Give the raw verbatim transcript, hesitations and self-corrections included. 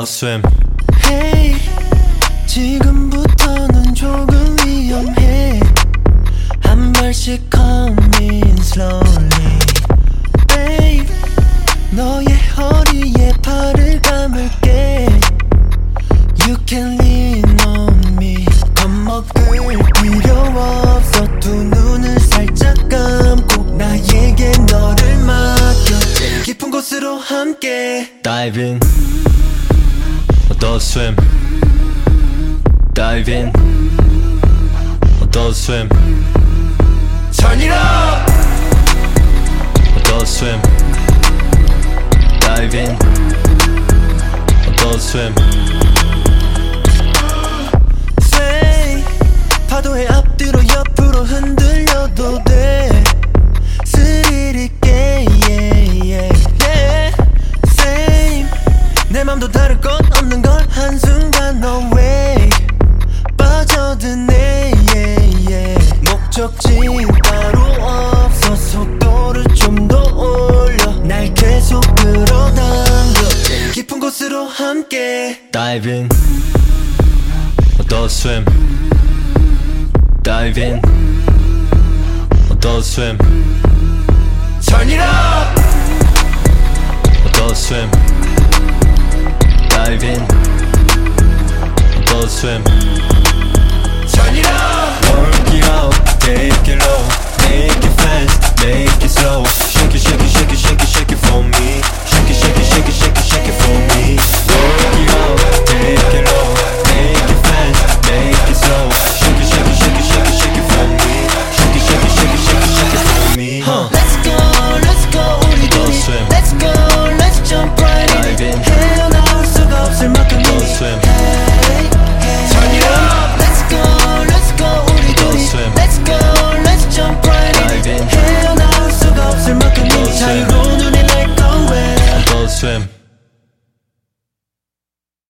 Adult Swim. Hey, 지금부터는 조금 위험해. 한 발씩 coming slowly. Babe, 너의 허리에 팔을 감을게. You can lean on me. 겁먹을 필요 없어. 두 눈을 살짝 감고 나에게 너를 맡겨. 제일 깊은 곳으로 함께 Dive in. Adult Swim. Dive in. Adult Swim. Turn it up. Adult Swim. Dive in. Adult Swim. Say, 파도에 앞뒤로 옆으로 흔들려도 돼. 스릴 있게 yeah, yeah, yeah. Same, 내 맘도 다를 것 없는 걸 한순간 no way 빠져드네 yeah, yeah. 목적지 따로 없어. 속도를 좀 더 올려. 날 계속 끌어당겨. 제일 깊은 곳으로 함께 Dive in. Adult Swim. Dive in. Adult Swim. Turn it up. Adult Swim. Dive in. Adult Swim.